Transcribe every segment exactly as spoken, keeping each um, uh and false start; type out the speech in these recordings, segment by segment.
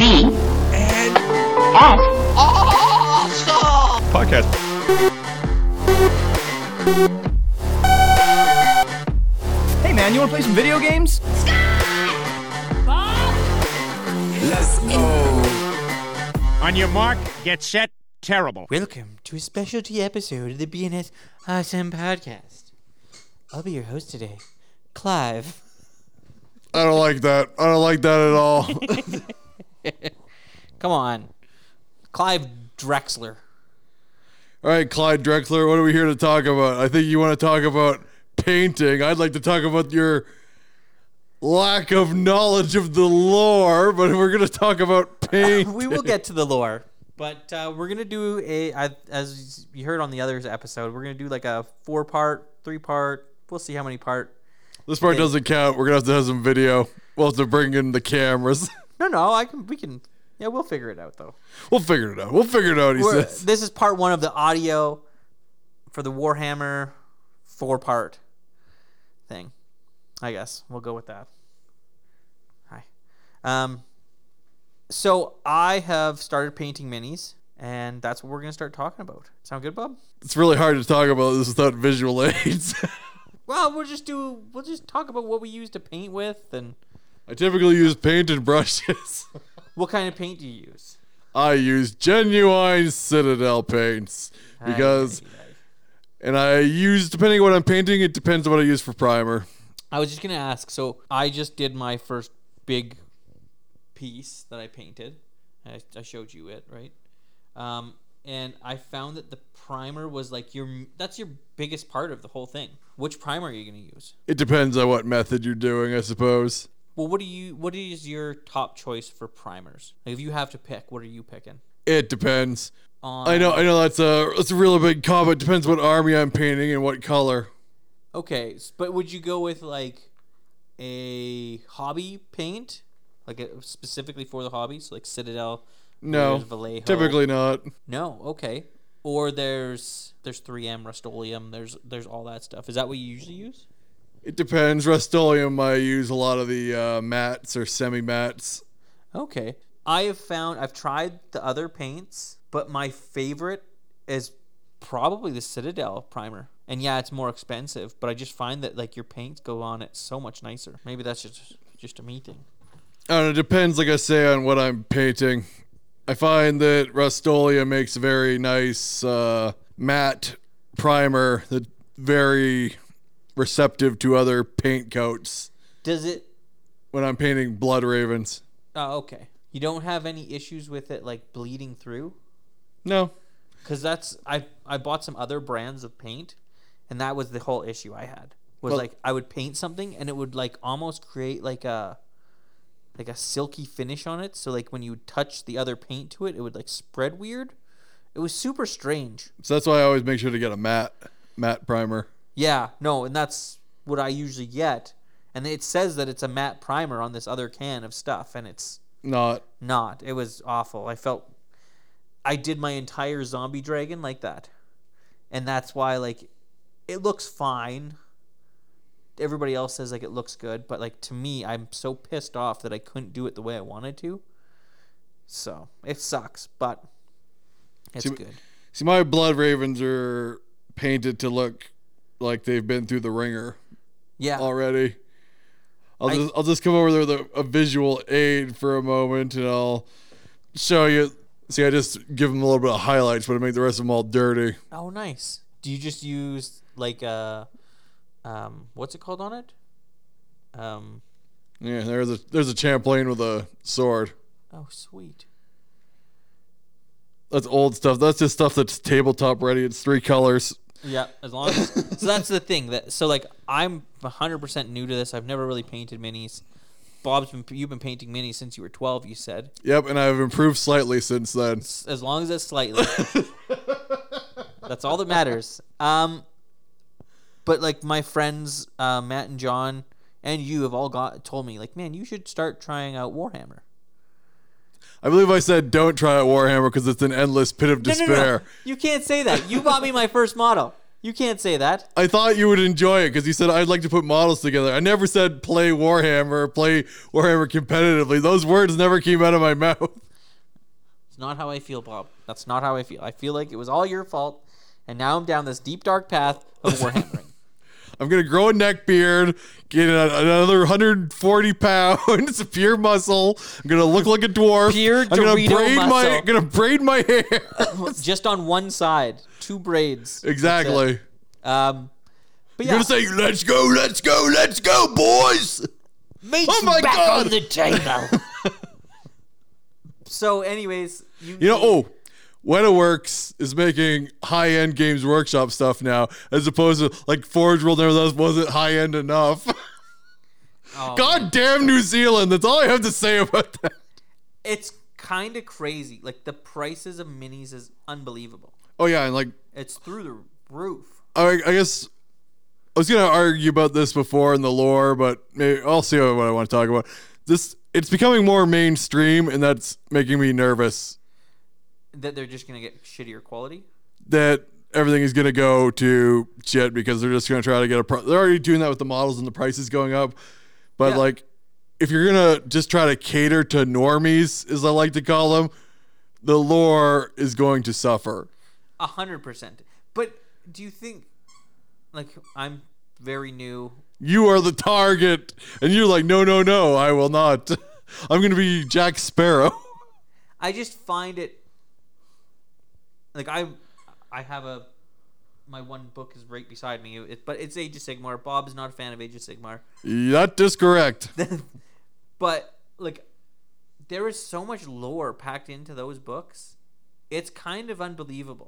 B and F. Awesome! Podcast. Hey man, you wanna play some video games? Let's go! On your mark, get set, terrible. Welcome to a specialty episode of the B N S Awesome Podcast. I'll be your host today, Clive. I don't like that. I don't like that at all. Come on, Clive Drexler. All right, Clyde Drexler, what are we here to talk about? I think you want to talk about painting. I'd like to talk about your lack of knowledge of the lore, but we're going to talk about paint. We will get to the lore, but uh, we're gonna do a, I, as you heard on the other episode, we're gonna do like a four-part, three-part. We'll see how many part. This part thing. doesn't count. We're going to have to have some video. We'll have to bring in the cameras. No, no, I can. We can. Yeah, we'll figure it out though. We'll figure it out. We'll figure it out, he We're, says. this is part one of the audio for the Warhammer four-part thing. I guess we'll go with that. Hi. Um. So I have started painting minis, and that's what we're gonna start talking about. Sound good, Bob? It's really hard to talk about this without visual aids. Well, we'll just do. We'll just talk about what we use to paint with, and I typically use paint and brushes. what kind of paint do you use? I use genuine Citadel paints because, Aye, aye, aye. and I use, depending on what I'm painting, it depends on what I use for primer. I was just gonna ask. So I just did my first big piece that I painted. I, I showed you it, right? Um, and I found that the primer was like your. That's your biggest part of the whole thing. Which primer are you gonna use? It depends on what method you're doing, I suppose. Well, what do you? What is your top choice for primers? Like, if you have to pick, what are you picking? It depends. On I know, I know that's a that's a really big comment. Depends what army I'm painting and what color. Okay, s- but would you go with like a hobby paint, like a, specifically for the hobby, so like Citadel? No, there's Vallejo. typically not. No, okay. Or there's there's three M Rust-Oleum. There's there's all that stuff. Is that what you usually use? It depends. Rust-Oleum, I use a lot of the uh, mattes or semi-mattes. Okay. I have found I've tried the other paints, but my favorite is probably the Citadel primer. And yeah, it's more expensive, but I just find that like your paints go on it so much nicer. Maybe that's just just a me thing. I don't know, it depends, like I say, on what I'm painting. I find that Rust-Oleum makes a very nice uh, matte primer that's very receptive to other paint coats Does it? when I'm painting Blood Ravens. Oh, okay. You don't have any issues with it like bleeding through? No. Because that's I I bought some other brands of paint, and that was the whole issue I had. Was Well- like I would paint something and it would like almost create like a like a silky finish on it. So like when you would touch the other paint to it, it would like spread weird. It was super strange. So that's why I always make sure to get a matte matte primer. Yeah, no, and that's what I usually get. And it says that it's a matte primer on this other can of stuff, and it's Not. not. It was awful. I felt I did my entire zombie dragon like that. And that's why like it looks fine. Everybody else says like it looks good, but like to me I'm so pissed off that I couldn't do it the way I wanted to. So, it sucks, but it's See, good. See, my Blood Ravens are painted to look like they've been through the ringer Yeah. already. I'll I- just I'll just come over there with a, a visual aid for a moment, and I'll show you. See, I just give them a little bit of highlights, but I make the rest of them all dirty. Oh, nice. Do you just use like a um what's it called on it? Um Yeah, there's a there's a Champlain with a sword. oh, sweet. That's old stuff. That's just stuff that's tabletop ready. It's three colors. Yeah, as long as so that's the thing that so like I'm one hundred percent new to this. I've never really painted minis. Bob's been you've been painting minis since you were twelve, you said. Yep, and I've improved slightly since then. S- As long as it's slightly. That's all that matters. Um but like my friends uh, Matt and John and you have all got told me like, "Man, you should start trying out Warhammer." I believe I said don't try out Warhammer because it's an endless pit of No, no, despair. no, no. You can't say that. You bought me my first model. You can't say that. I thought you would enjoy it because you said I'd like to put models together. I never said play Warhammer or play Warhammer competitively. Those words never came out of my mouth. It's not how I feel, Bob. That's not how I feel. I feel like it was all your fault, and now I'm down this deep, dark path of Warhammering. I'm going to grow a neck beard, get another one hundred forty pounds of pure muscle. I'm going to look like a dwarf. Pure I'm gonna Dorito braid muscle. my going to braid my hair. Just on one side. Two braids. Exactly. Um, but You're yeah. going to say, let's go, let's go, let's go, boys. Meat's Oh my back God. on the table. So, anyways, you, You know, oh, Wetaworks is making high-end Games Workshop stuff now, as opposed to, like, Forge World never wasn't high-end enough. oh, God damn New Zealand. That's all I have to say about that. it's kind of crazy. Like, the prices of minis is unbelievable. Oh, yeah, and, like, It's through the roof. I, I guess I was going to argue about this before in the lore, but maybe I'll see what I want to talk about. This, it's becoming more mainstream, and that's making me nervous That they're just going to get shittier quality. that everything is going to go to shit because they're just going to try to get a pro- they're already doing that with the models and the prices going up. But Yeah. like, if you're going to just try to cater to normies, as I like to call them, the lore is going to suffer. A hundred percent. But do you think, like, I'm very new. You are the target. And you're like, no, no, no, I will not. I'm going to be Jack Sparrow. I just find it, like, I I have a, my one book is right beside me, it, but it's Age of Sigmar. Bob is not a fan of Age of Sigmar. That is correct. But, like, there is so much lore packed into those books. It's kind of unbelievable.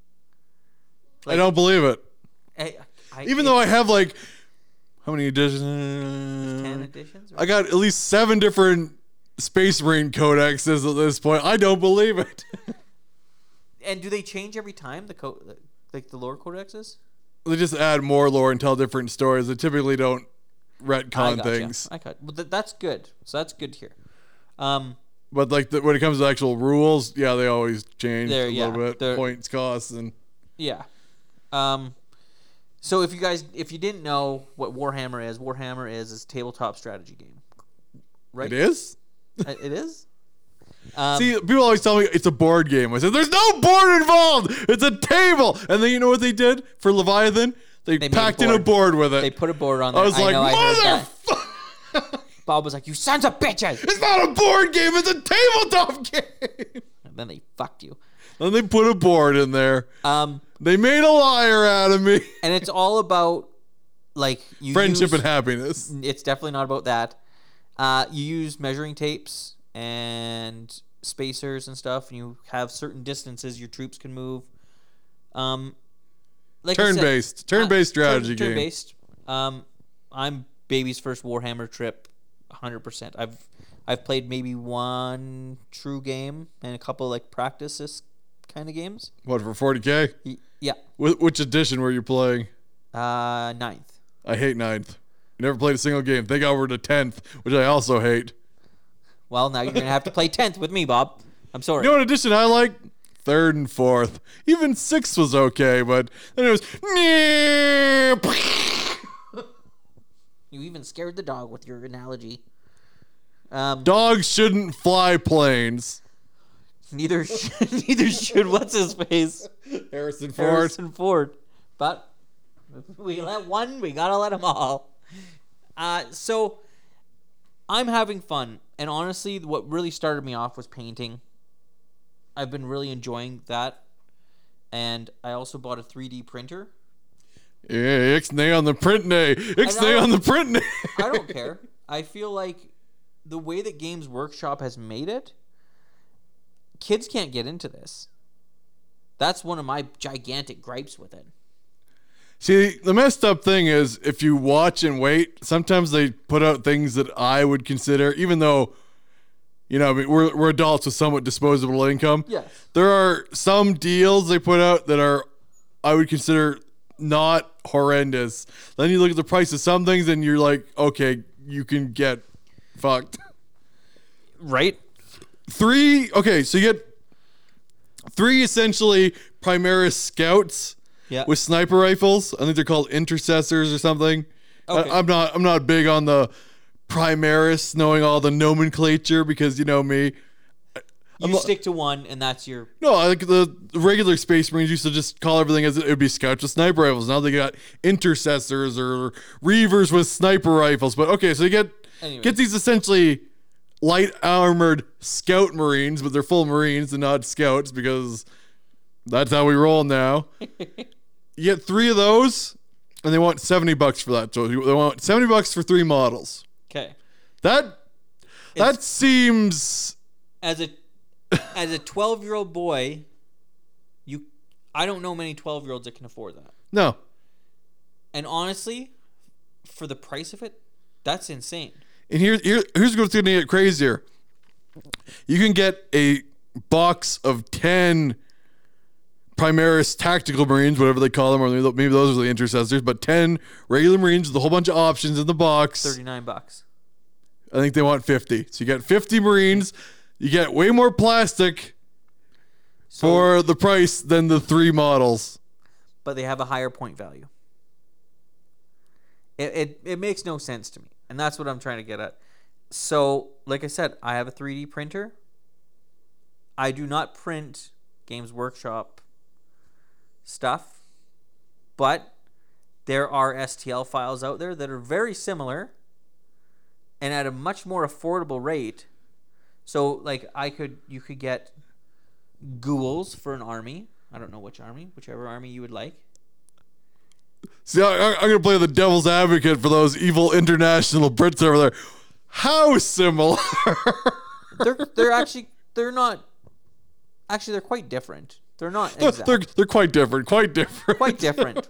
I don't believe it. I, I, Even though I have like, how many editions? ten editions? I got at least seven different Space Marine codexes at this point. I don't believe it. And do they change every time, the co- like the lore codexes? They just add more lore and tell different stories. They typically don't I retcon gotcha. things. I got. Well, th- that's good. So that's good here. Um, But like the, when it comes to actual rules, yeah, they always change They're- a yeah, little bit. they're- Points, costs, and yeah. Um, so if you guys, if you didn't know what Warhammer is, Warhammer is is a tabletop strategy game. Right? it is. Uh, It is. Um, See, people always tell me it's a board game. I said, "There's no board involved. It's a table." And then you know what they did for Leviathan? They, They made a packed in a board. board with it. they put a board on there. I was like, know, I heard that. "Motherfucker! Bob was like, "You sons of bitches!" It's not a board game. It's a tabletop game." And then they fucked you. And they put a board in there. Um, They made a liar out of me. and it's all about like you Friendship use, and happiness. It's definitely not about that. Uh, you use measuring tapes and spacers and stuff, and you have certain distances your troops can move. Um, like I said, Turn-based. Turn-based uh, strategy turn, game. Turn-based. Um, I'm baby's first Warhammer trip, one hundred percent. I've I've played maybe one true game and a couple like practices kind of games. What, for forty K? Y- Yeah, Wh- Which edition were you playing? uh, ninth. I hate ninth. Never played a single game. Thank God we're to tenth, which I also hate. Well, now you're gonna have to play tenth with me, Bob. I'm sorry. You know what edition I like? Third and fourth. Even sixth was okay, but then it was. You even scared the dog with your analogy. Um, Dogs shouldn't fly planes. neither should, neither should what's his face Harrison Ford. Harrison Ford. But if we let one, we gotta let them all. Uh, so I'm having fun, and honestly, what really started me off was painting. I've been really enjoying that, and I also bought a three D printer. Yeah, Ixnay on the print day. Ixnay don't- on the print day. I don't care. I feel like the way that Games Workshop has made it, kids can't get into this. That's one of my gigantic gripes with it. See, the messed up thing is if you watch and wait, sometimes they put out things that I would consider, even though, you know, I mean, we're, we're adults with somewhat disposable income. Yes. There are some deals they put out that are, I would consider not horrendous. Then you look at the price of some things and you're like, okay, you can get fucked. Right? Three, okay, so you get three essentially Primaris scouts Yeah. with sniper rifles. I think they're called intercessors or something. Okay. I, I'm not. I'm not big on the Primaris, knowing all the nomenclature because you know me. You I'm stick to one, and that's your. No, I think the regular Space Marines used to just call everything as it would be scouts with sniper rifles. Now they got intercessors or reavers with sniper rifles. But okay, so you get Anyway. get these essentially light armored scout Marines, but they're full Marines and not scouts because that's how we roll now. You get three of those, and they want seventy bucks for that. So they want seventy bucks for three models. Okay. That that seems As a as a twelve year old boy, you, I don't know many twelve year olds that can afford that. no. And honestly, for the price of it, that's insane. And here, here here's what's going to get crazier. You can get a box of ten Primaris tactical Marines, whatever they call them, or maybe maybe those are the intercessors, but ten regular Marines with a whole bunch of options in the box. Thirty-nine bucks. I think they want fifty. So you get fifty Marines. You get way more plastic So, for the price than the three models. but they have a higher point value. It, it it makes no sense to me, and that's what I'm trying to get at. So, like I said, I have a three D printer. I do not print Games Workshop stuff, but there are S T L files out there that are very similar and at a much more affordable rate. So, like, I could, you could get ghouls for an army. I don't know which army, whichever army you would like. See, I, I'm going to play the devil's advocate for those evil international Brits over there. How similar? They're they're actually they're not. Actually, they're quite different. They're not they're, exact. they're, they're quite different. Quite different. Quite different.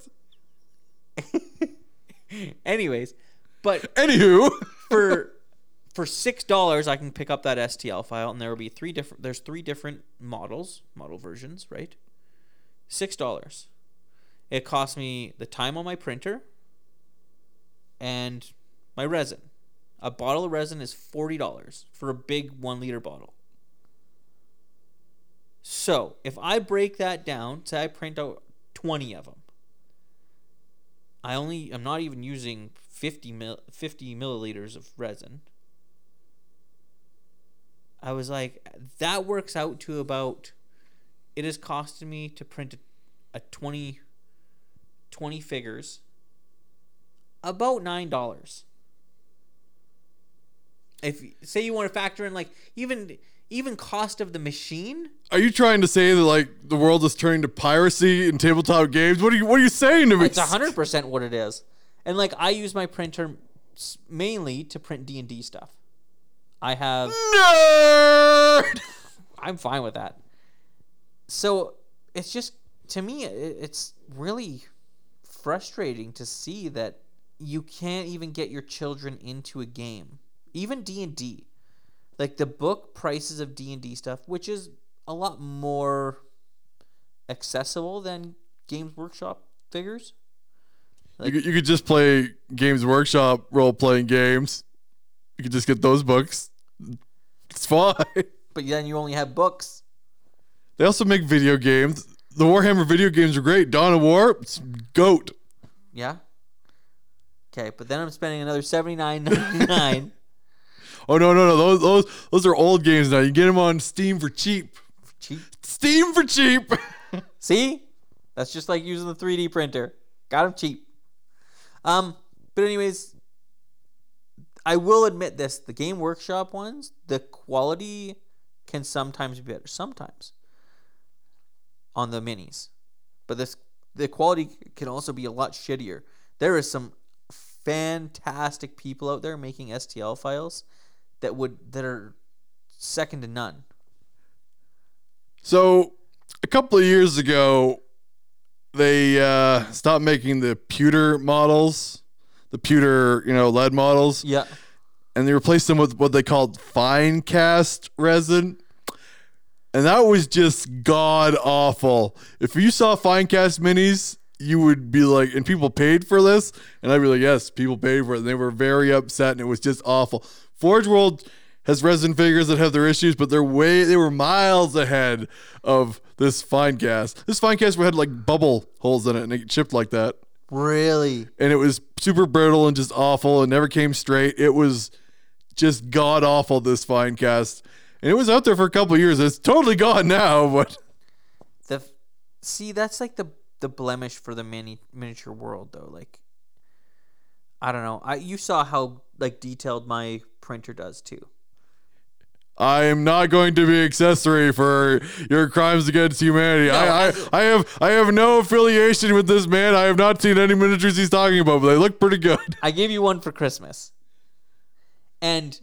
Anyways, but Anywho. for for six dollars, I can pick up that S T L file, and there will be three different. There's three different models, model versions, right? Six dollars. It cost me the time on my printer and my resin. A bottle of resin is forty dollars for a big one liter bottle. So if I break that down, say I print out twenty of them. I only, I'm not even using fifty mil, fifty milliliters of resin. I was like, that works out to about, it has costed me to print a, a twenty, twenty figures, about nine dollars. If, say you want to factor in like, even, even cost of the machine. Are you trying to say that like the world is turning to piracy in tabletop games? What are you What are you saying to me? It's a hundred percent what it is, and like I use my printer s- mainly to print D and D stuff. I have. Nerd. I'm fine with that. So it's just, to me, it, it's really frustrating to see that you can't even get your children into a game, even D and D. Like the book prices of D and D stuff, which is a lot more accessible than Games Workshop figures. Like, you, could, you could just play Games Workshop role playing games. You could just get those books. It's fine. but then you only have books. They also make video games. The Warhammer video games are great. Dawn of War, it's goat. Yeah. Okay, but then I'm spending another seventy-nine ninety-nine. Oh no no no! Those those those are old games now. You can get them on Steam for cheap. Cheap. Steam for cheap. See? That's just like using the three D printer. Got them cheap. Um, but anyways, I will admit this. The Game Workshop ones, the quality can sometimes be better. Sometimes. On the minis. But this the quality can also be a lot shittier. There is some fantastic people out there making S T L files that would that are second to none. So a couple of years ago, they uh, stopped making the pewter models, the pewter, you know, lead models. Yeah. And they replaced them with what they called fine cast resin. And that was just god awful. If you saw fine cast minis, you would be like, and people paid for this? And I'd be like, yes, people paid for it. And they were very upset, and it was just awful. Forge World has resin figures that have their issues, but they're way they were miles ahead of this Finecast. This Finecast had like bubble holes in it and it chipped like that. Really? And it was super brittle and just awful and never came straight. It was just god awful, this Finecast. And it was out there for a couple of years. It's totally gone now, but The see, that's like the the blemish for the mini miniature world, though. Like, I don't know. I you saw how like detailed my printer does too. I am not going to be accessory for your crimes against humanity. No, I, I, I- I have I have no affiliation with this man. I have not seen any miniatures he's talking about, but they look pretty good. I gave you one for Christmas, and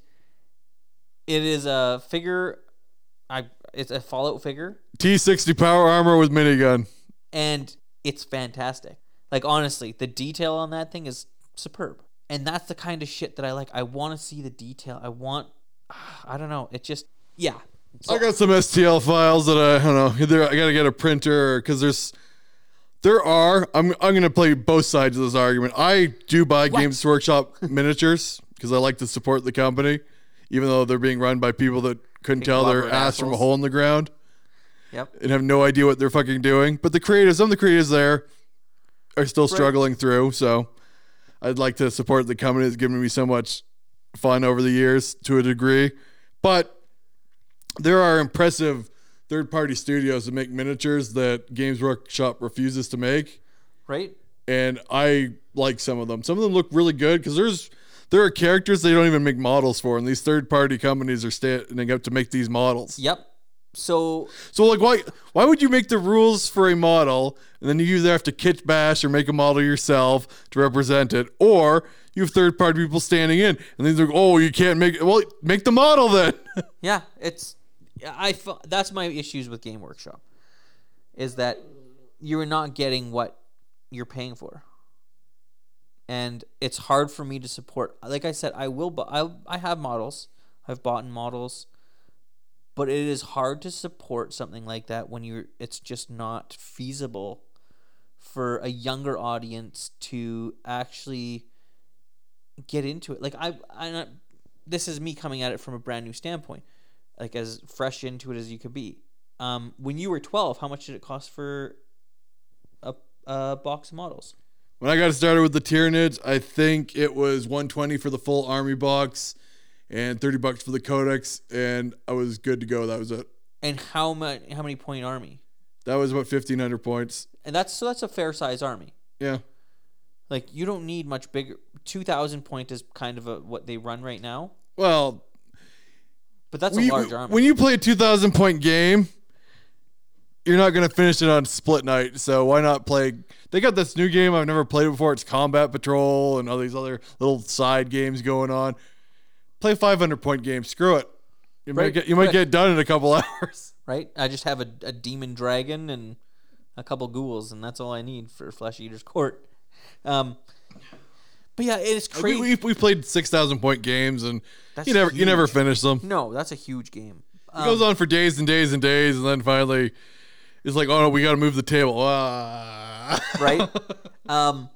it is a figure. I it's a Fallout figure, T sixty power armor with minigun. and it's fantastic. Like, honestly, the detail on that thing is superb, and that's the kind of shit that I like. I want to see the detail. I want. I don't know. It just yeah. So, I got some S T L files that I, I don't know. Either I got to get a printer because there's, there are. I'm I'm gonna play both sides of this argument. I do buy Games Workshop miniatures because I like to support the company, even though they're being run by people that couldn't tell their Conglomerate ass from a assholes. hole in the ground Yep. and have no idea what they're fucking doing. But the creators, some of the creators there, are still struggling through. So I'd like to support the company that's given me so much fun over the years to a degree. But there are impressive third-party studios that make miniatures that Games Workshop refuses to make, Right. and I like some of them. Some of them look really good because there's there are characters they don't even make models for, and these third-party companies are standing up to make these models. Yep. So So like, why why would you make the rules for a model and then you either have to kit bash or make a model yourself to represent it, or you have third party people standing in and then they're like, oh, you can't make it. Well, make the model then. yeah, it's I fe- that's my issues with Game Workshop, is that you're not getting what you're paying for, and it's hard for me to support. Like I said, I will. Bu- I I have models. I've bought models. But it is hard to support something like that when you're. It's just not feasible for a younger audience to actually get into it. Like I, I not. This is me coming at it from a brand new standpoint, like as fresh into it as you could be. Um, when you were twelve, how much did it cost for a, a box of models? When I got started with the Tyranids, I think it was one twenty for the full army box and thirty bucks for the codex, and I was good to go. That was it. And how much? How many point army? That was about fifteen hundred points. And that's so that's a fair size army. Yeah. Like, you don't need much bigger. two thousand point is kind of a, what they run right now. Well, But that's we- a large army. when you play a two thousand point game, you're not going to finish it on split night. So why not play? They got this new game I've never played before. It's Combat Patrol and all these other little side games going on. Play a five hundred point game. Screw it. You might Right, get you might right. get done in a couple hours. right? I just have a, a demon dragon and a couple ghouls, and that's all I need for Flesh Eater's Court. Um, but yeah, it is We crazy. we we played six thousand point games and That's you never you never huge. finish them. No, that's a huge game. It Um, goes on for days and days and days, and then finally, it's like, oh no, we got to move the table. Ah. right? Um,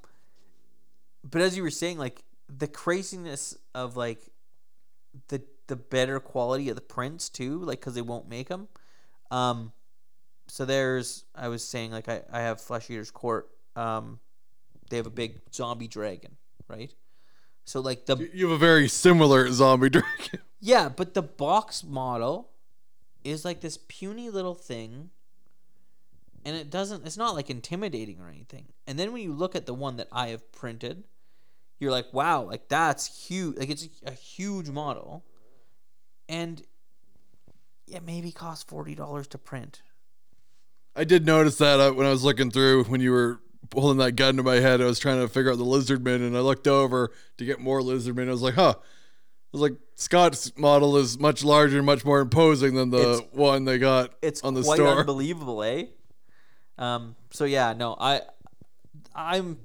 but as you were saying, like, the craziness of like the the better quality of the prints too, like, because they won't make them. Um, so there's, I was saying, like, I, I have Flesh Eater's Court. Um, they have a big zombie dragon, right? So like the You have a very similar zombie dragon. yeah, but the box model is like this puny little thing, and it doesn't, it's not like intimidating or anything. And then when you look at the one that I have printed, you're like, wow, like that's huge. Like, it's a huge model, and it maybe costs forty dollars to print. I did notice that uh, when I was looking through when you were holding that gun to my head. I was trying to figure out the Lizardman, and I looked over to get more Lizardmen. I was like, huh. I was like, Scott's model is much larger and much more imposing than the It's- one they got It's on the quite store. unbelievable, eh? Um. So yeah, no, I, I'm,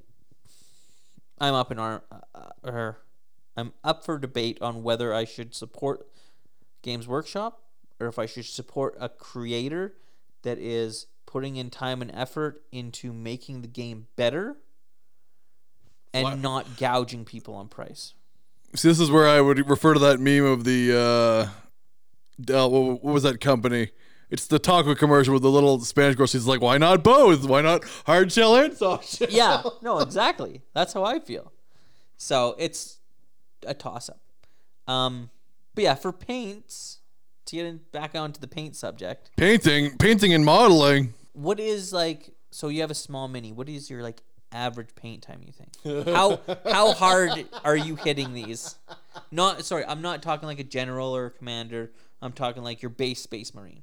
I'm up in our, uh, or, I'm up for debate on whether I should support Games Workshop or if I should support a creator that is putting in time and effort into making the game better and What? not gouging people on price. See, this is where I would refer to that meme of the, uh, uh what, what was that company? It's the taco commercial with the little Spanish girl. She's like, why not both? Why not hard shell and soft shell? Yeah, no, exactly. That's how I feel. So it's a toss-up. Um, but yeah, for paints, to get in, back onto the paint subject. Painting, painting and modeling. What is like, so you have a small mini. What is your like average paint time, you think? How how hard are you hitting these? Not, sorry, I'm not talking like a general or a commander. I'm talking like your base Space Marine.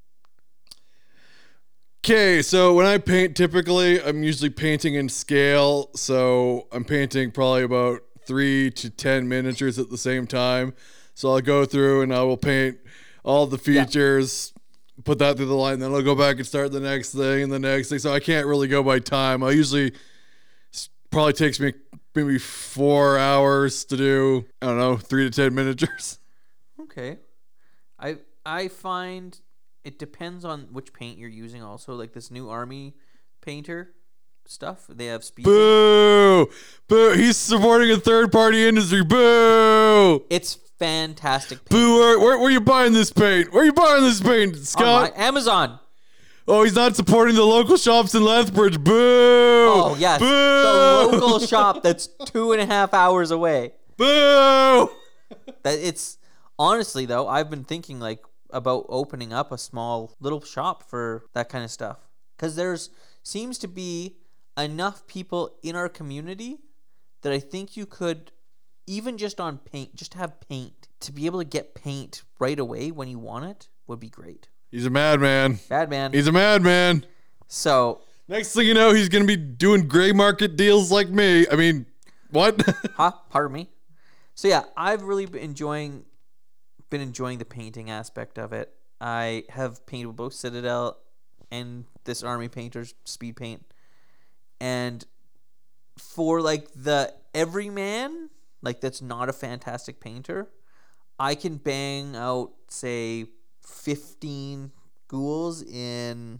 Okay, so when I paint, typically I'm usually painting in scale. So I'm painting probably about three to ten miniatures at the same time. So I'll go through and I will paint all the features, yeah. put that through the line, then I'll go back and start the next thing and the next thing. So I can't really go by time. I usually probably takes me maybe four hours to do, I don't know, three to ten miniatures. Okay. I I find it depends on which paint you're using also. Like this new army painter stuff, they have speed. Boo! Boo! He's supporting a third-party industry. Boo! It's fantastic paint. Boo! Where, where, where are you buying this paint? Where are you buying this paint, Scott? Oh, Amazon. Oh, he's not supporting the local shops in Lethbridge. Boo! Oh, yes. Boo! The local shop that's two and a half hours away. Boo! That it's honestly though, I've been thinking like about opening up a small little shop for that kind of stuff, because there's seems to be enough people in our community that I think you could, even just on paint, just have paint, to be able to get paint right away when you want it would be great. He's a madman. Bad man. He's a madman. So next thing you know, he's gonna be doing gray market deals like me. I mean, what? Huh? Pardon me. So yeah, I've really been enjoying been enjoying the painting aspect of it. I have painted both Citadel and this Army Painter's speed paint. And for like the everyman, like that's not a fantastic painter, I can bang out say fifteen ghouls in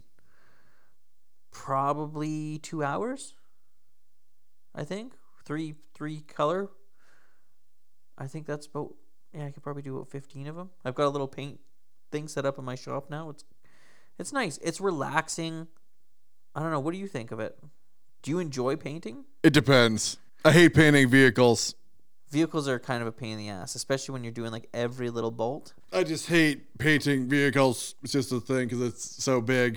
probably two hours. I think three three color. I think that's about, yeah, I could probably do about fifteen of them. I've got a little paint thing set up in my shop now. It's it's nice. It's relaxing. I don't know. What do you think of it? Do you enjoy painting? It depends. I hate painting vehicles. Vehicles are kind of a pain in the ass, especially when you're doing like every little bolt. I just hate painting vehicles. It's just a thing because it's so big.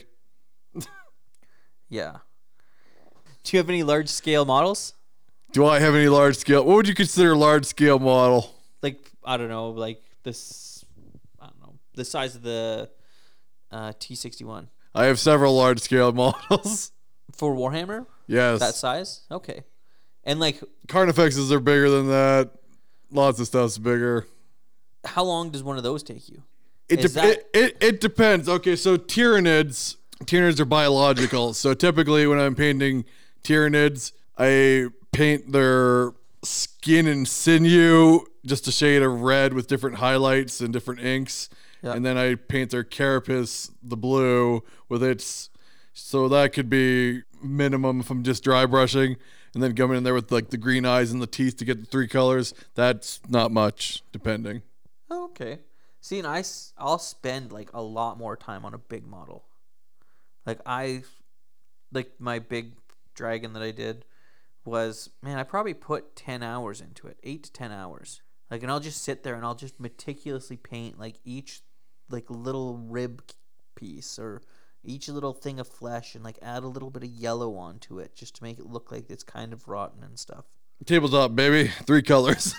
Yeah. Do you have any large scale models? Do I have any large scale? What would you consider a large scale model? Like, I don't know, like this, I don't know, the size of the uh, T sixty-one. I have several large scale models. For Warhammer? Yes. That size? Okay. And like, Carnifexes are bigger than that. Lots of stuff's bigger. how long does one of those take you? It, Is de- that- it, it it depends. Okay, so Tyranids, Tyranids are biological. So typically when I'm painting Tyranids, I paint their skin and sinew just a shade of red with different highlights and different inks. Yeah. And then I paint their carapace the blue with its, so that could be minimum if I'm just dry brushing, and then coming in there with like the green eyes and the teeth to get the three colors. That's not much, depending. Oh, okay. See, and I, s- I'll spend like a lot more time on a big model. Like I, like my big dragon that I did was, man, I probably put ten hours into it, eight to ten hours. Like, and I'll just sit there and I'll just meticulously paint like each like little rib piece or each little thing of flesh and like add a little bit of yellow onto it just to make it look like it's kind of rotten and stuff. Tabletop, baby. Three colors.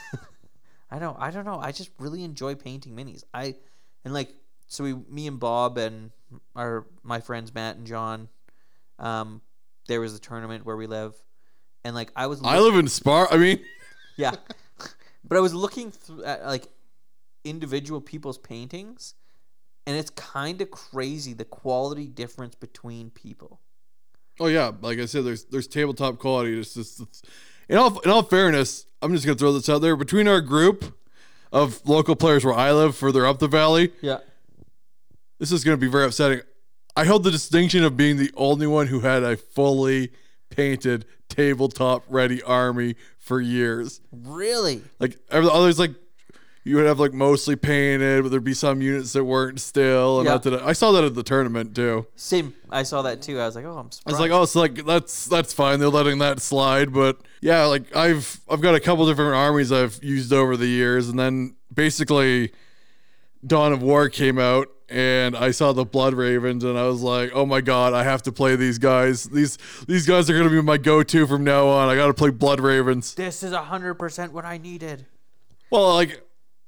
I don't I don't know. I just really enjoy painting minis. I and like so we me and Bob and our my friends Matt and John, um, there was a tournament where we live, and like I was I live in Spar. I mean, yeah, but I was looking through at like individual people's paintings, and it's kind of crazy the quality difference between people. oh yeah, like I said, there's there's tabletop quality. It's just it's, in all in all fairness, I'm just gonna throw this out there. Between our group of local players where I live, further up the valley, Yeah. this is gonna be very upsetting. I held the distinction of being the only one who had a fully painted tabletop ready army for years. Really? Like every- others, like you would have like mostly painted, but there'd be some units that weren't still. And Yeah. that did- I saw that at the tournament too. Same. I saw that too. I was like, oh, I'm I surprised. was like, oh, it's like that's that's fine. They're letting that slide, but yeah, like I've I've got a couple different armies I've used over the years, and then basically Dawn of War came out, and I saw the Blood Ravens, and I was like, oh my god, I have to play these guys. These these guys are gonna be my go-to from now on. I got to play Blood Ravens. this is one hundred percent what I needed. Well, like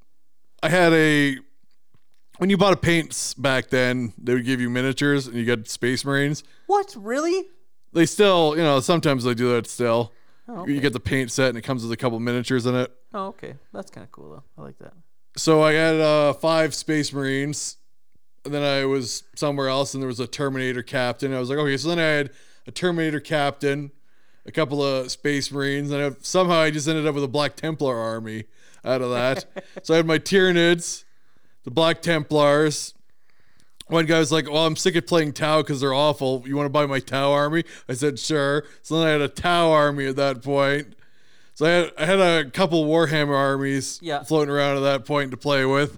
I had a when you bought a paints back then, they would give you miniatures, and you got Space Marines. What? Really? They still, you know, sometimes they do that still. Oh, okay. You get the paint set and it comes with a couple miniatures in it. Oh, okay. That's kind of cool, though. I like that. So I had uh, five Space Marines, and then I was somewhere else, and there was a Terminator captain. I was like, okay, so then I had a Terminator captain, a couple of Space Marines, and I, somehow I just ended up with a Black Templar army out of that. So I had my Tyranids, the Black Templars. One guy was like, well, I'm sick of playing Tau because they're awful. You want to buy my Tau army? I said, sure. So then I had a Tau army at that point. So I had, I had a couple Warhammer armies Yeah. floating around at that point to play with.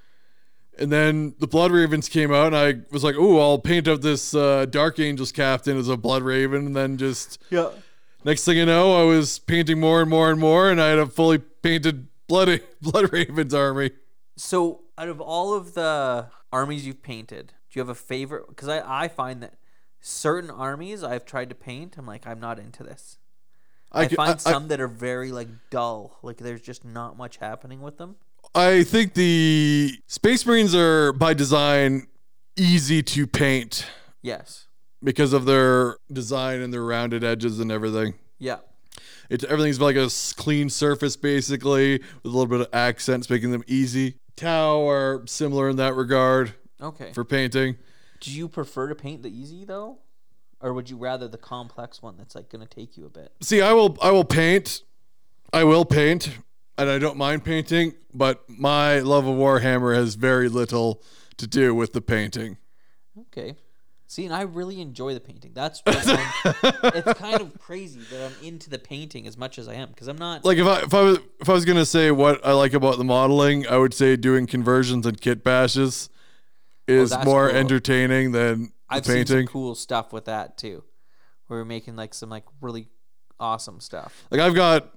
And then the Blood Ravens came out, and I was like, ooh, I'll paint up this uh, Dark Angels captain as a Blood Raven. And then just Yeah. next thing you know, I was painting more and more and more, and I had a fully painted Blood, Blood Ravens army. So, out of all of the armies you've painted, do you have a favorite? Because I, I find that certain armies I've tried to paint, I'm like, I'm not into this. I, c- find I- some that are very like dull. Like there's just not much happening with them. I think the Space Marines are, by design, easy to paint Yes. because of their design and their rounded edges and everything. Yeah. It's everything's like a s- clean surface, basically, with a little bit of accents, making them easy. Tau are similar in that regard Okay. for painting. Do you prefer to paint the easy though, or would you rather the complex one that's like going to take you a bit? See, I will, I will paint, I will paint, and I don't mind painting, but my love of Warhammer has very little to do with the painting. Okay. See, and I really enjoy the painting. That's what I'm, it's kind of crazy that I'm into the painting as much as I am because I'm not. Like if I if I was if I was gonna say what I like about the modeling, I would say doing conversions and kit bashes is that's more cool. entertaining than the I've seen painting. some cool stuff with that too, where we're making like some like really awesome stuff. Like I've got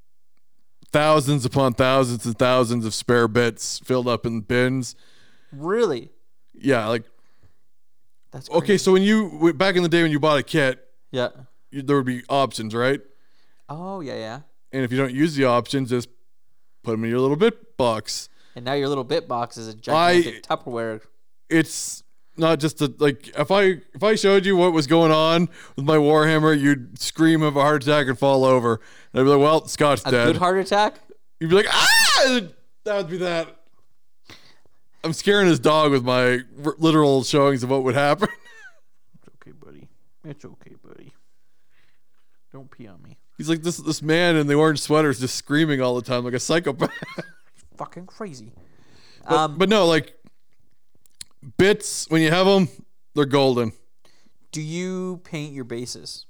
thousands upon thousands and thousands of spare bits filled up in bins. Really, Yeah, like that's crazy. okay. So when you w- back in the day when you bought a kit, Yeah. you, there would be options, right? Oh yeah, yeah. And if you don't use the options, just put them in your little bit box. And now your little bit box is a gigantic Tupperware. It's not just a, like if I if I showed you what was going on with my Warhammer, you'd scream of a heart attack and fall over. And I'd be like, "Well, Scott's A dead." good heart attack. You'd be like, "Ah!" That would be that. I'm scaring his dog with my r- literal showings of what would happen. It's okay, buddy. It's okay, buddy. Don't pee on me. He's like this this man in the orange sweater is just screaming all the time like a psychopath. Fucking crazy. But, um, but no, like bits when you have them, they're golden. do you paint your bases?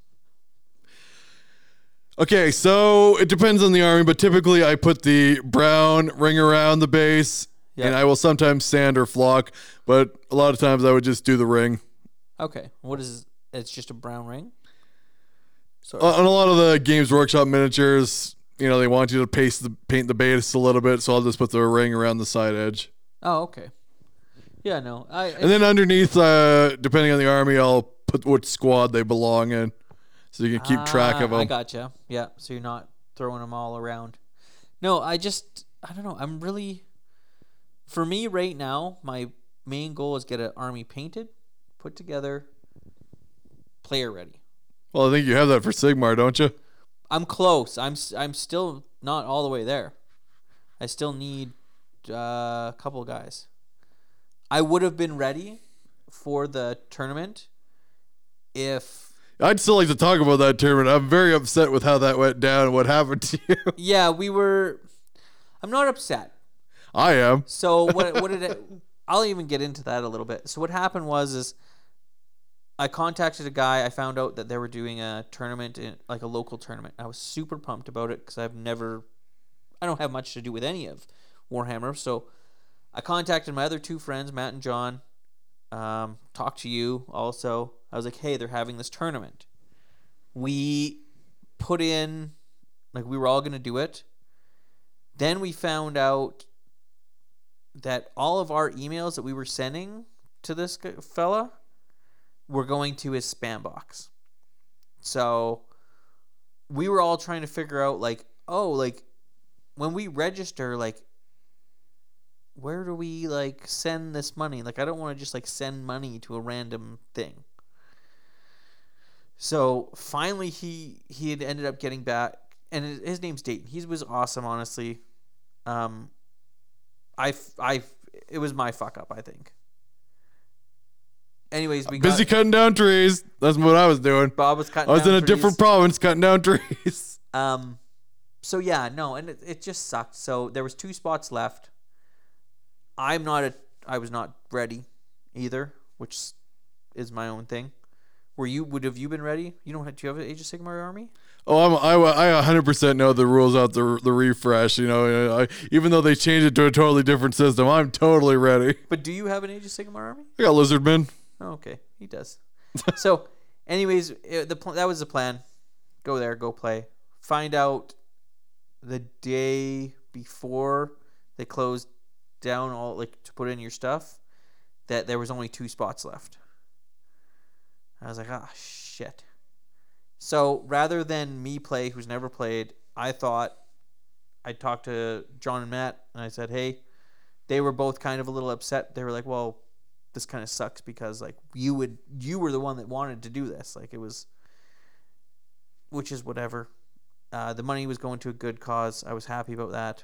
Okay, so it depends on the army, but typically I put the brown ring around the base, Yeah. and I will sometimes sand or flock, but a lot of times I would just do the ring. Okay. What is? It's just a brown ring. Sorry. Uh, on a lot of the Games Workshop miniatures, you know, they want you to paste the, paint the base a little bit, so I'll just put the ring around the side edge. Oh, okay. Yeah, no. I, I And then underneath, uh, depending on the army, I'll put what squad they belong in, so you can keep track of Ah, them. I gotcha. Yeah, so you're not throwing them all around. No, I just I don't know. I'm really for me right now. My main goal is get an army painted, put together, player ready. Well, I think you have that for Sigmar, don't you? I'm close. I'm s- I'm still not all the way there. I still need uh, a couple guys. I would have been ready for the tournament if I'd still like to talk about that tournament. I'm very upset with how that went down and what happened to you. yeah, we were I'm not upset. I am. So what what did it I'll even get into that a little bit. So what happened was is I contacted a guy. I found out that they were doing a tournament, in, like a local tournament. I was super pumped about it because I've never, I don't have much to do with any of Warhammer. So I contacted my other two friends, Matt and John. Um, talked to you also. I was like, hey, they're having this tournament. We put in, like, we were all going to do it. Then we found out that all of our emails that we were sending to this fella were going to his spam box. So we were all trying to figure out, like, oh, like, when we register, like, where do we, like, send this money? Like, I don't want to just, like, send money to a random thing. So finally he he had ended up getting back, and his, his name's Dayton. He was awesome, honestly. Um, I, I, it was my fuck up, I think. Anyways, we busy got, cutting down trees. That's what I was doing. Bob was cutting I was down in a trees. different province cutting down trees. Um, so yeah, no, and it, it just sucked. So there was two spots left. I'm not a, I was not ready either, which is my own thing. Were you, would have you been ready? You don't have, do you have an Age of Sigmar army? Oh, I'm, I, I one hundred percent know the rules out the the refresh. You know, I, even though they changed it to a totally different system, I'm totally ready. But do you have an Age of Sigmar army? I got Lizardmen. Oh, okay, he does. So, anyways, it, the pl- that was the plan. Go there, go play. Find out the day before they closed down all, like, to put in your stuff, that there was only two spots left. I was like, ah, shit. So rather than me play, who's never played, I thought I'd talk to John and Matt, and I said, hey, they were both kind of a little upset. They were like, well, this kind of sucks because, like, you would you were the one that wanted to do this. Like, it was, which is whatever. Uh, the money was going to a good cause. I was happy about that.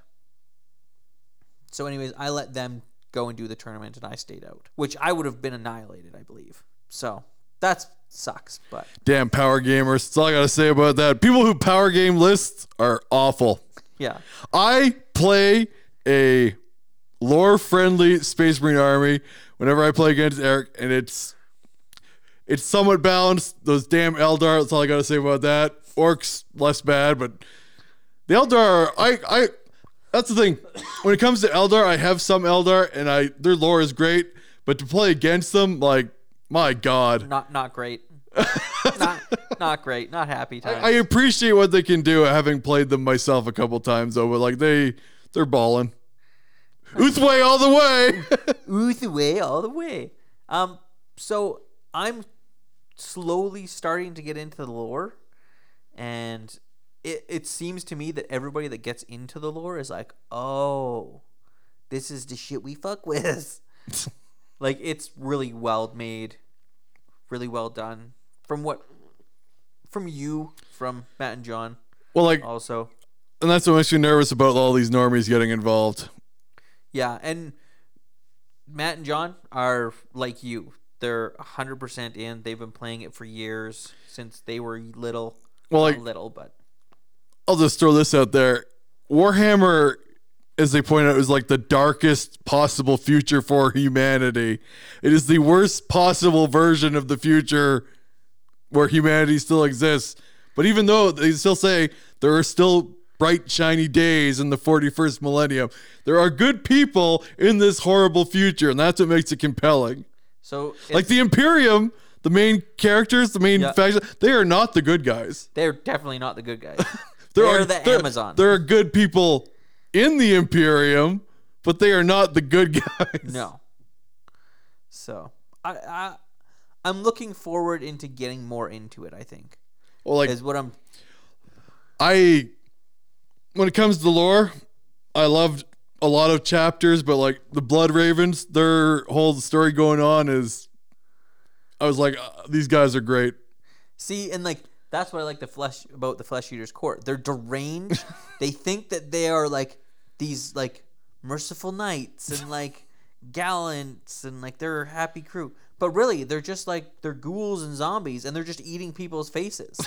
So anyways, I let them go and do the tournament, and I stayed out, which I would have been annihilated, I believe. So that sucks, but Damn power gamers. That's all I gotta say about that. People who power game lists are awful. yeah. I play a lore-friendly Space Marine army whenever I play against Eric, and it's it's somewhat balanced. Those damn Eldar, that's all I gotta say about that. Orcs, less bad, but the Eldar, I, I, that's the thing. When it comes to Eldar, I have some Eldar, and I their lore is great, but to play against them, like, my God. Not not great. not not great. Not happy times. I, I appreciate what they can do, having played them myself a couple times, though, but, like, they, they're balling. Uthway all the way. Uthway all the way. Um, so I'm slowly starting to get into the lore, and it it seems to me that everybody that gets into the lore is like, oh, this is the shit we fuck with. Like, it's really well made, really well done. From what, from you, from Matt and John, Well, like, also. and that's what makes me nervous about all these normies getting involved. Yeah, and Matt and John are like you. They're one hundred percent in. They've been playing it for years, since they were little. Well, Not like, little, but I'll just throw this out there. Warhammer, as they point out, is like the darkest possible future for humanity. It is the worst possible version of the future where humanity still exists. But even though they still say there are still bright, shiny days in the forty-first millennium, there are good people in this horrible future, and that's what makes it compelling. so Like it's- the Imperium, the main characters, the main Yeah. faction, they are not the good guys. they're definitely not the good guys. There they're are the there, Amazon. There are good people in the Imperium, but they are not the good guys. No. So I I I'm looking forward into getting more into it. I think Well, like is what I'm. I, when it comes to lore, I loved a lot of chapters, but like the Blood Ravens, their whole story going on is, I was like, uh, these guys are great. See, and like that's what I like the flesh about the Flesh Eaters Court. They're deranged. They think that they are like these like merciful knights and like gallants and like they're a happy crew. But really, they're just like they're ghouls and zombies, and they're just eating people's faces.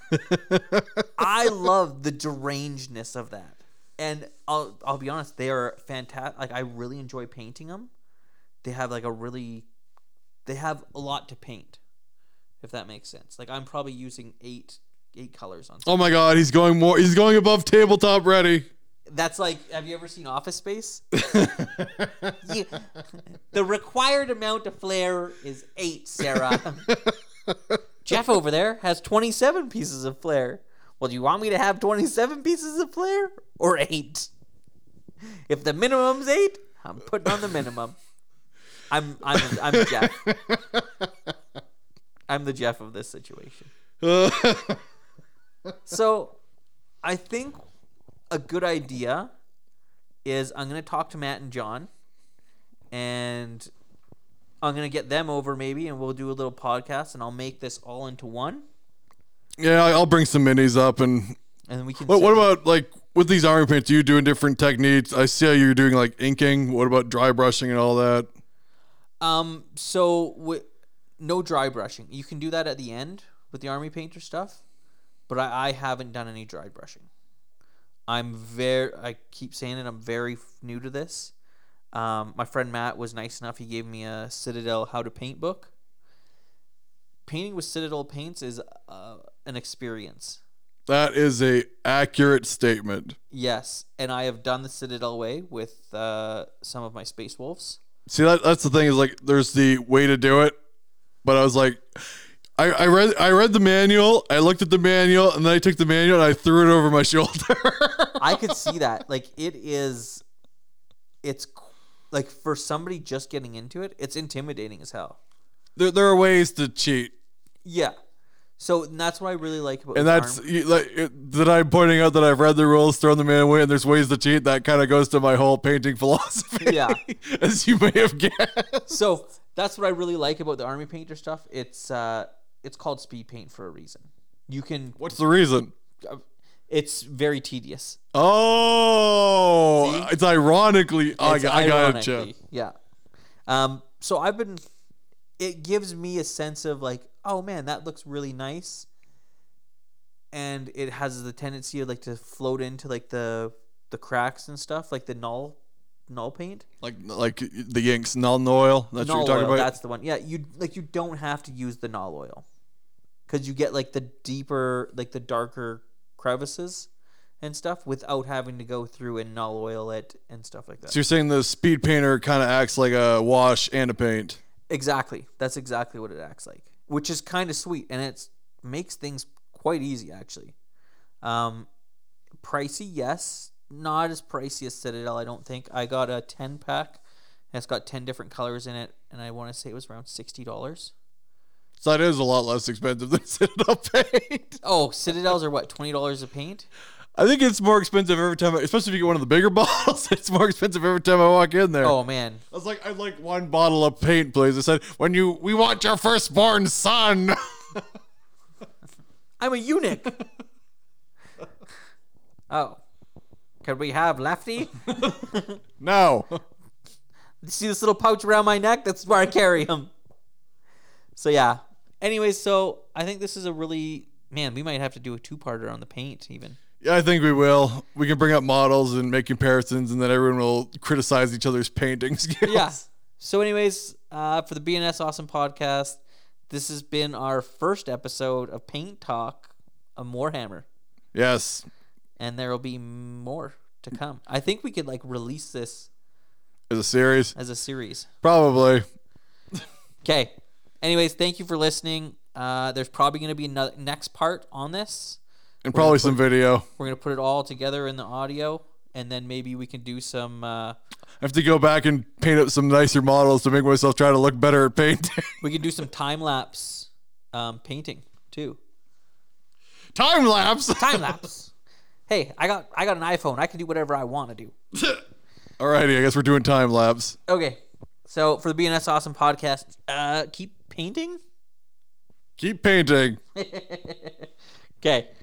I love the derangedness of that, and I'll I'll be honest, they are fantastic. Like, I really enjoy painting them. They have like a really, they have a lot to paint. if that makes sense. Like I'm probably using eight eight colors on. Oh my God, he's going more. He's going above tabletop ready. That's like, have you ever seen Office Space? you, the required amount of flair is eight, Sarah. Jeff over there has twenty-seven pieces of flair. Well, do you want me to have twenty-seven pieces of flair or eight? If the minimum's eight, I'm putting on the minimum. I'm I'm I'm Jeff. I'm the Jeff of this situation. So, I think a good idea is I'm going to talk to Matt and John, and I'm going to get them over maybe, and we'll do a little podcast, and I'll make this all into one. Yeah, I'll bring some minis up. And And we can. what, what about, like, with these army paints, are you doing different techniques? I see how you're doing, like, inking. What about dry brushing and all that? Um. So, w- no dry brushing. You can do that at the end with the army painter stuff, but I, I haven't done any dry brushing. I'm very, I keep saying it, I'm very f- new to this. Um, my friend Matt was nice enough. He gave me a Citadel How to Paint book. Painting with Citadel paints is uh, an experience. That is a accurate statement. Yes, and I have done the Citadel way with uh, some of my Space Wolves. See, that that's the thing is, like, there's the way to do it, but I was like, I, I read I read the manual, I looked at the manual, and then I took the manual and I threw it over my shoulder. I could see that. Like, it is, it's, like, for somebody just getting into it, it's intimidating as hell. there, there are ways to cheat. Yeah. So and that's what I really like about And the that's arm. you- like it, that I'm pointing out that I've read the rules, thrown the man away, and there's ways to cheat. That kind of goes to my whole painting philosophy. Yeah. As you may have guessed. So that's what I really like about the army painter stuff. It's uh, it's called speed paint for a reason. You can. What's the reason? It's very tedious. Oh, See? it's ironically. Oh, I, It's got- I gotcha. ironically, yeah. Um. So I've been. It gives me a sense of like, oh man, that looks really nice. And it has the tendency of like to float into like the the cracks and stuff, like the null null paint. Like like the Yanks null oil. That's Null what you're talking oil, about. that's the one. Yeah, you like you don't have to use the null oil because you get like the deeper, like the darker crevices and stuff without having to go through and null oil it and stuff like that. So you're saying the speed painter kind of acts like a wash and a paint. Exactly. That's exactly what it acts like, which is kind of sweet, and it makes things quite easy actually. Um, pricey, yes, not as pricey as Citadel. I don't think. I got a ten pack, and it's got ten different colors in it, and I want to say it was around sixty dollars. So that is a lot less expensive than Citadel paint. Oh, Citadels are what, twenty dollars a paint? I think it's more expensive every time, I, especially if you get one of the bigger bottles. It's more expensive every time I walk in there. Oh man, I was like, I'd like one bottle of paint, please. I said, when you, we want your firstborn son. I'm a eunuch. Oh, can we have Lefty? No. See this little pouch around my neck? That's where I carry him. So yeah. Anyways, so I think this is a really, man, we might have to do a two-parter on the paint even. Yeah, I think we will. We can bring up models and make comparisons, and then everyone will criticize each other's painting skills. Yeah. So anyways, uh, for the B N S Awesome podcast, this has been our first episode of Paint Talk of Warhammer. Yes. And there will be more to come. I think we could like release this As a series? as a series. Probably. Okay. Anyways, thank you for listening. Uh, there's probably going to be another next part on this. And probably some video. We're going to put it all together in the audio, and then maybe we can do some... Uh, I have to go back and paint up some nicer models to make myself try to look better at painting. we can do some time-lapse um, painting, too. Time lapse. Time-lapse. Hey, I got I got an iPhone. I can do whatever I want to do. Alrighty, I guess we're doing time lapse. Okay. So, for the B N S Awesome podcast, uh, keep painting? Keep painting. Okay.